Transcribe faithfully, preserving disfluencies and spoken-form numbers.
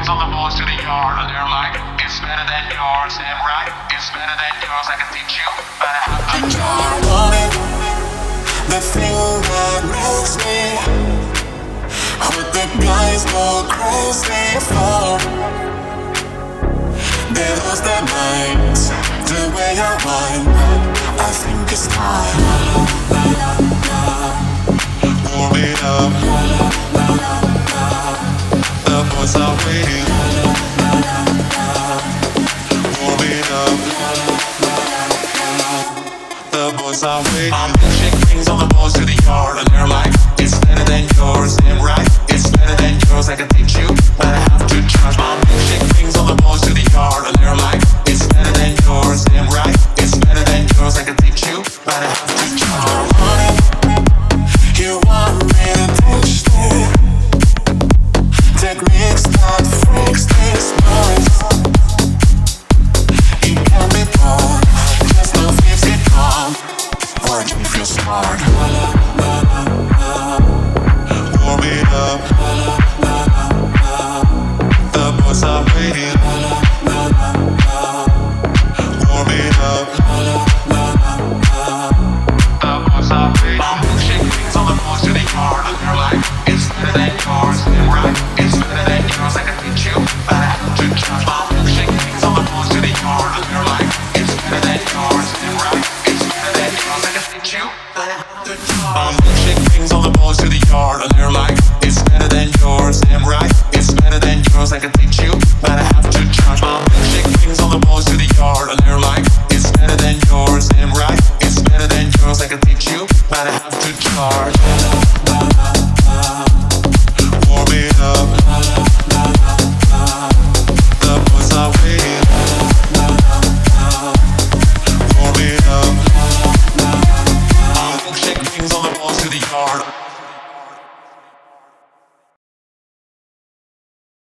brings all the boys to the yard, and they're like, it's better than yours, damn right, it's better than yours. I can teach you, but I have to try. Want it, the thing that makes me, what the guys go crazy for. They lose their minds, the way I whine. I think it's time. Warm it up. The boys are waiting. Warm it up. The boys are waiting. I'm pitching things on the boys to the yard, and they're like, it's better than yours. Damn right, it's better than yours. I can teach you, but I have to charge. I'm pitching things on the boys to the yard, and they're like, it's better than yours. Damn right, it's better than yours. I can teach you, but I have to charge. You want me to teach me techniques that freaks this noise. It can be born, just no fix it on. Or you feel smart.